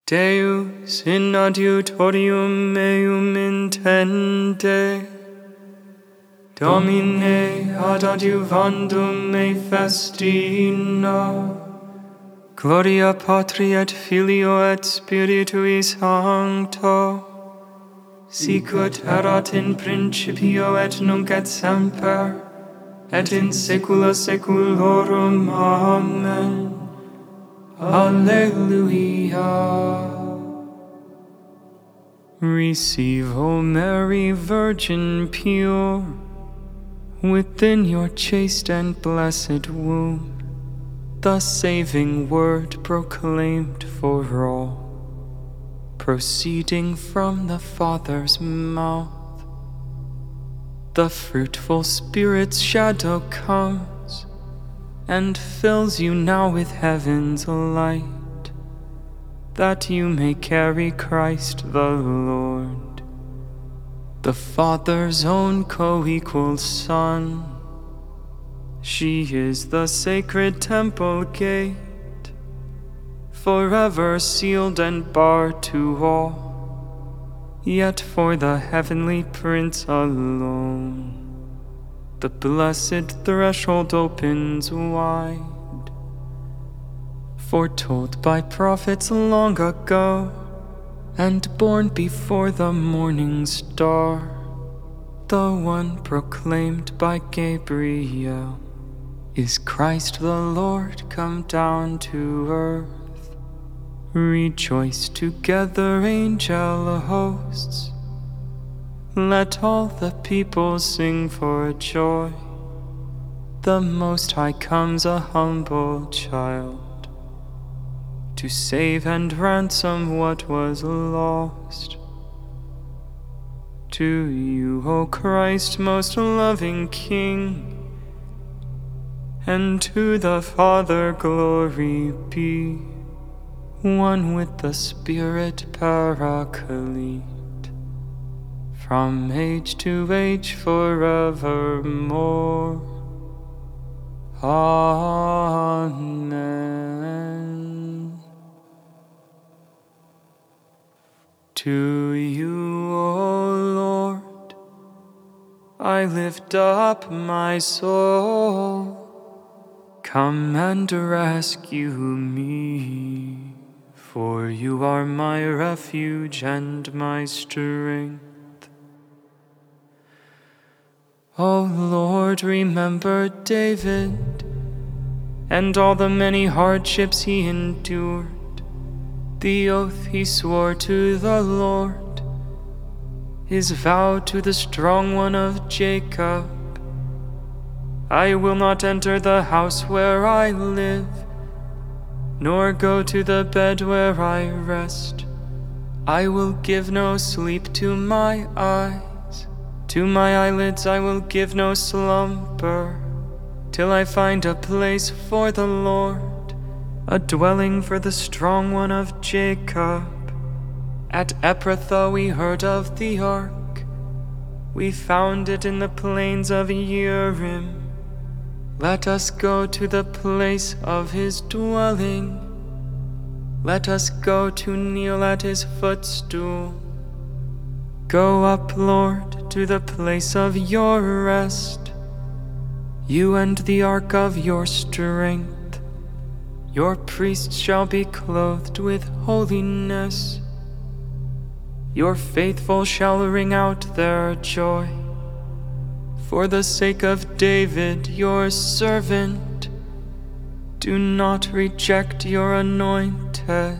Deus in adiutorium meum intende, Domine ad adiuvandum me festina, Gloria Patri et Filio et Spiritui Sancto, sicut erat in principio et nunc et semper, et in saecula saeculorum. Amen. Alleluia. Receive, O Mary, Virgin pure, within your chaste and blessed womb, the saving word proclaimed for all, proceeding from the Father's mouth. The fruitful Spirit's shadow comes and fills you now with heaven's light, that you may carry Christ the Lord, the Father's own co-equal Son. She is the sacred temple gate, forever sealed and barred to all, yet for the heavenly Prince alone the blessed threshold opens wide. Foretold by prophets long ago, and born before the morning star, the one proclaimed by Gabriel is Christ the Lord come down to earth. Rejoice together, angel hosts. Let all the people sing for joy. The Most High comes a humble child, to save and ransom what was lost. To you, O Christ, most loving King, and to the Father glory be, one with the Spirit Paraclete, from age to age forevermore. Amen. To you, O Lord, I lift up my soul. Come and rescue me, for you are my refuge and my strength. O Lord, remember David and all the many hardships he endured, the oath he swore to the Lord, his vow to the strong one of Jacob. I will not enter the house where I live, nor go to the bed where I rest. I will give no sleep to my eyes. To my eyelids I will give no slumber, till I find a place for the Lord, a dwelling for the strong one of Jacob. At Ephrathah we heard of the ark. We found it in the plains of Urim. Let us go to the place of his dwelling. Let us go to kneel at his footstool. Go up, Lord, to the place of your rest, you and the ark of your strength. Your priests shall be clothed with holiness. Your faithful shall ring out their joy. For the sake of David, your servant, do not reject your anointed.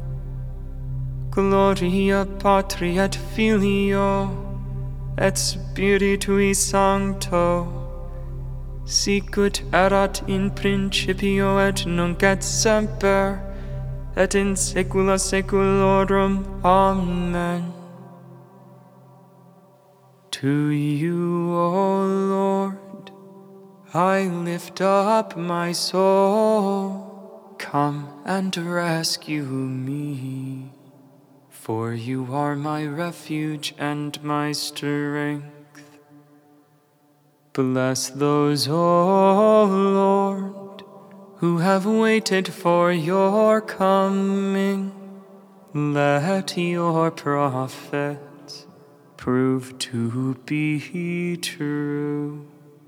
Gloria Patri et Filio et Spiritui Sancto, sicut erat in principio et nunc et semper, et in saecula saeculorum. Amen. To you, O Lord, I lift up my soul. Come and rescue me, for you are my refuge and my strength. Bless those, O Lord, who have waited for your coming. let your prophets prove to be true.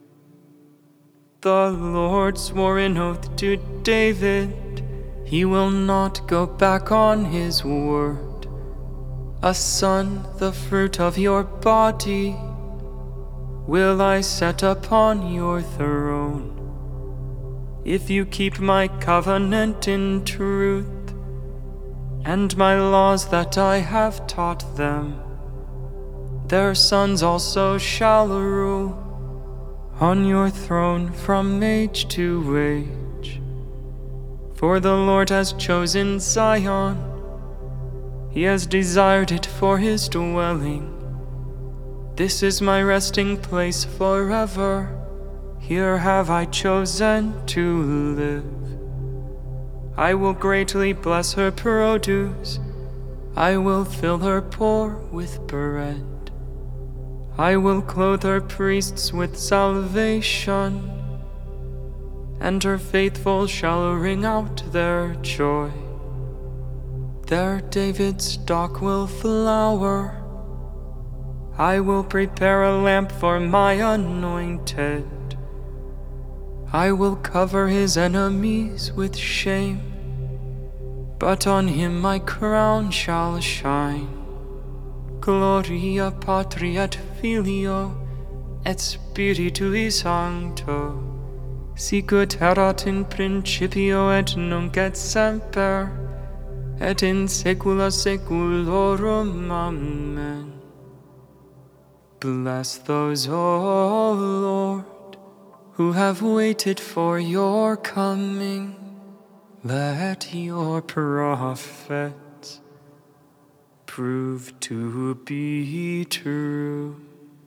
The Lord swore an oath to David, he will not go back on his word. A son, the fruit of your body, will I set upon your throne. If you keep my covenant in truth, and my laws that I have taught them, their sons also shall rule on your throne from age to age. For the Lord has chosen Zion, he has desired it for his dwelling. This is my resting place forever, here have I chosen to live. I will greatly bless her produce, I will fill her poor with bread. I will clothe her priests with salvation, and her faithful shall ring out their joy. There David's stock will flower, I will prepare a lamp for my anointed. I will cover his enemies with shame, but on him my crown shall shine. Gloria Patri et Filio et Spiritui Sancto, sicut erat in principio et nunc et semper, et in saecula saeculorum. Amen. Bless those, O Lord, who have waited for your coming. Let your prophets prove to be true.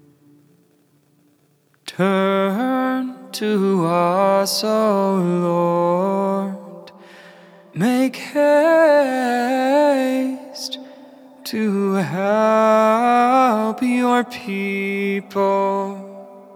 Turn to us, O Lord, make haste to help your people.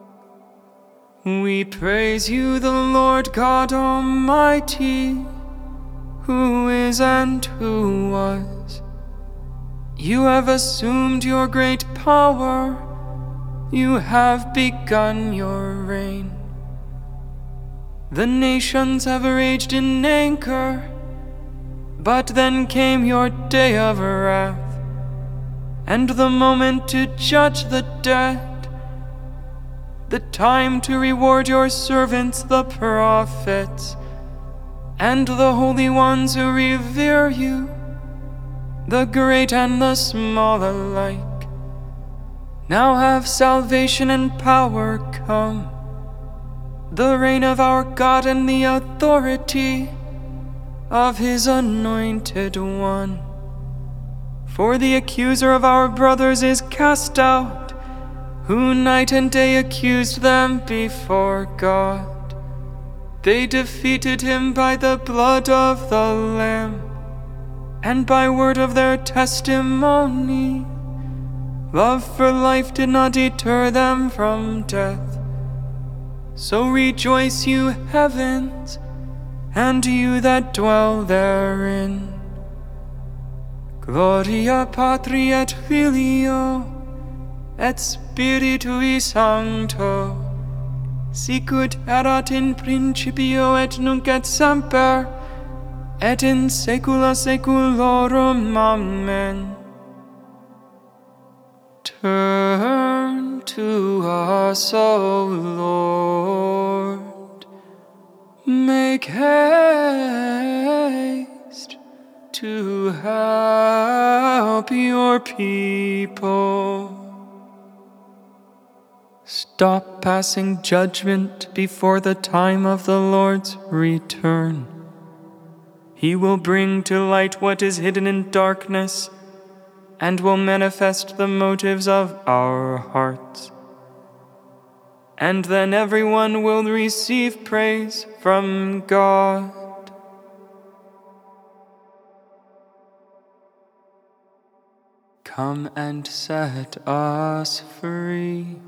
We praise you, the Lord God Almighty, who is and who was. You have assumed your great power, you have begun your reign. The nations have raged in anger, but then came your day of wrath, and the moment to judge the dead, the time to reward your servants the prophets, and the holy ones who revere you, the great and the small alike. Now have salvation and power come, the reign of our God and the authority of his anointed one. For the accuser of our brothers is cast out, who night and day accused them before God. They defeated him by the blood of the Lamb, and by word of their testimony. Love for life did not deter them from death. So rejoice, you heavens, and you that dwell therein. Gloria Patri et Filio et Spiritui Sancto, sicut erat in principio et nunc et semper, et in saecula saeculorum. Amen. Turn to us, O Lord, make haste to help your people. Stop passing judgment before the time of the Lord's return. He will bring to light what is hidden in darkness, and will manifest the motives of our hearts. And then everyone will receive praise from God. Come and set us free,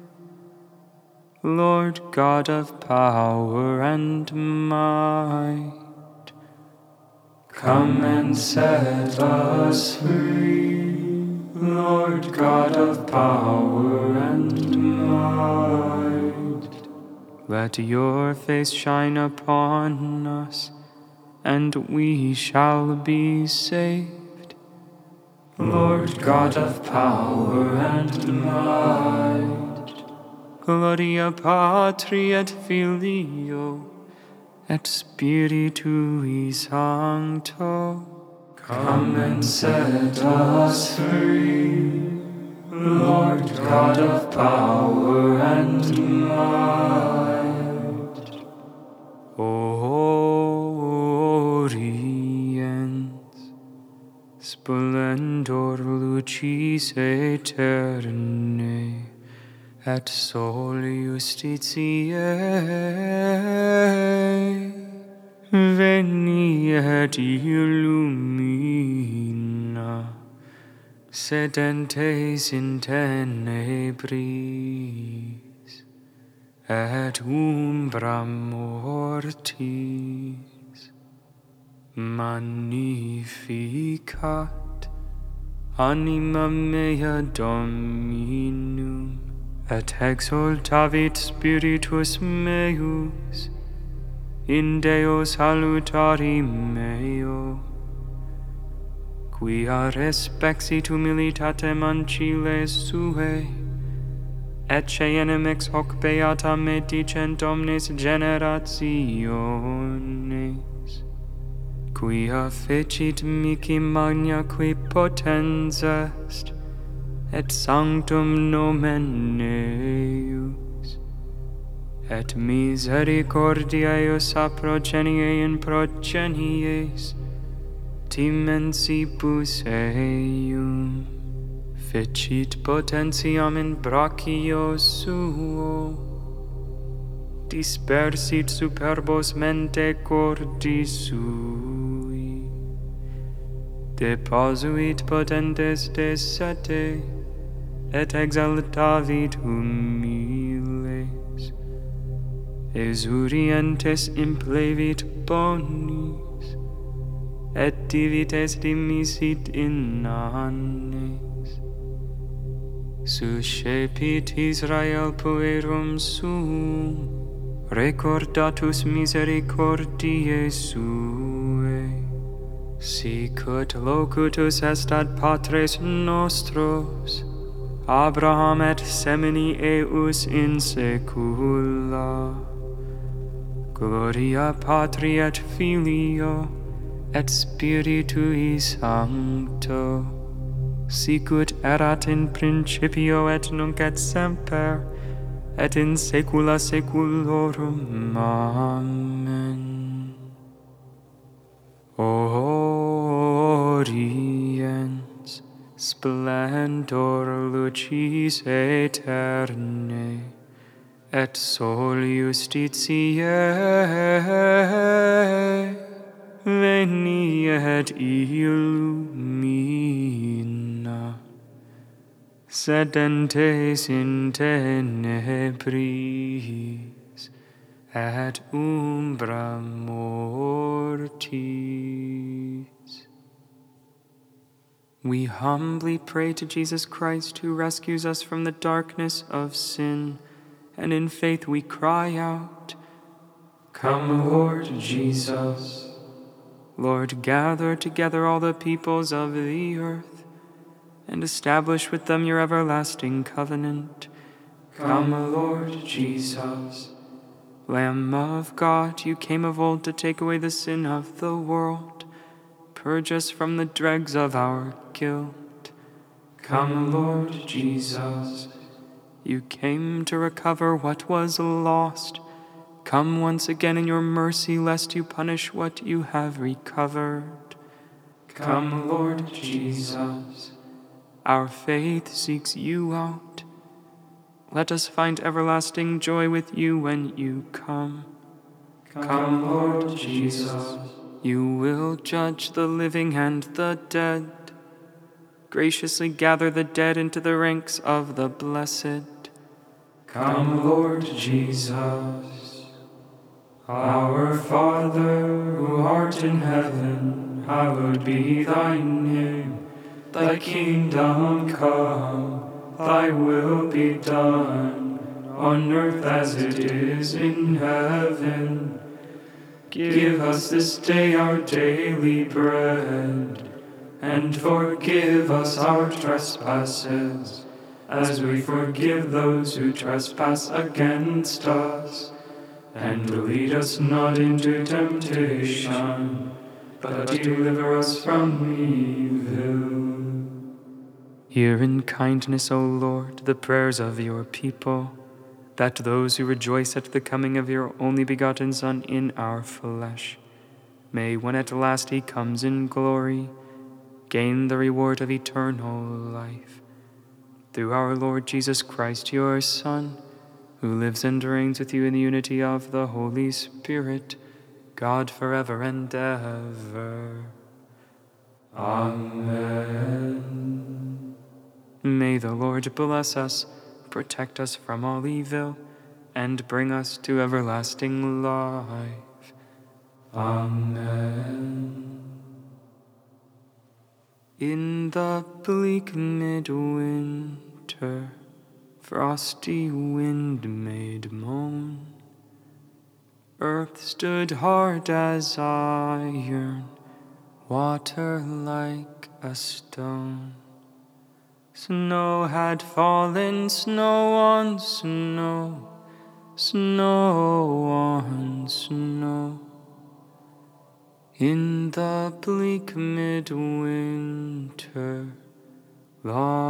Lord God of power and might. Come and set us free, Lord God of power and might. Let your face shine upon us, and we shall be saved. Lord God of power and might. Gloria Patri et Filio et Spiritui Sancto. Come and set us free, Lord God of power and might. Oriens splendor lucis aeternae et soli justitiae veni et illumina sedentes in tenebris et umbra mortis magnificat anima mea Dominum et exultavit spiritus meus in Deo salutari meo, quia respexit humilitatem ancile suae, ecce enim hoc beata me dicent omnes generationes, quia fecit mihi magna qui potens est, et sanctum nomen eius, et misericordia eius a progenie in progenies, dimensibus eium, fecit potentiam in brachio suo, dispersit superbos mente cordis sui, deposuit potentes de sete, et exaltavit humiles, exurientes implevit bonis, et divites dimisit in annes. Suscepit Israel puerum suum, recordatus misericordiae suae, sicut locutus est ad patres nostros, Abraham et semini eius in saecula. Gloria Patri et Filio et Spiritui Sancto, sicut erat in principio et nunc et semper, et in saecula saeculorum. Amen. Oriens splendor lucis aeternae, et soli justitiae veni et illumina sedentes in tenebris et umbra mortis. We humbly pray to Jesus Christ, who rescues us from the darkness of sin, and in faith we cry out, Come, Lord Jesus. Lord, gather together all the peoples of the earth, and establish with them your everlasting covenant. Come, Lord Jesus. Lamb of God, you came of old to take away the sin of the world. Purge us from the dregs of our guilt. Come, Lord Jesus. You came to recover what was lost. Come once again in your mercy, lest you punish what you have recovered. Come, Lord Jesus. Our faith seeks you out. Let us find everlasting joy with you when you come. Come, Lord Jesus. You will judge the living and the dead. Graciously gather the dead into the ranks of the blessed. Come, Lord Jesus. Our Father, who art in heaven, hallowed be thy name. Thy kingdom come, thy will be done, on earth as it is in heaven. Give us this day our daily bread, and forgive us our trespasses, as we forgive those who trespass against us. And lead us not into temptation, but deliver us from evil. Hear in kindness, O Lord, the prayers of your people, that those who rejoice at the coming of your only begotten Son in our flesh may, when at last he comes in glory, gain the reward of eternal life. Through our Lord Jesus Christ, your Son, who lives and reigns with you in the unity of the Holy Spirit, God forever and ever. Amen. May the Lord bless us, protect us from all evil, and bring us to everlasting life. Amen. In the bleak midwinter, frosty wind made moan. Earth stood hard as iron, water like a stone. Snow had fallen, snow on snow, snow on snow. In the bleak midwinter, long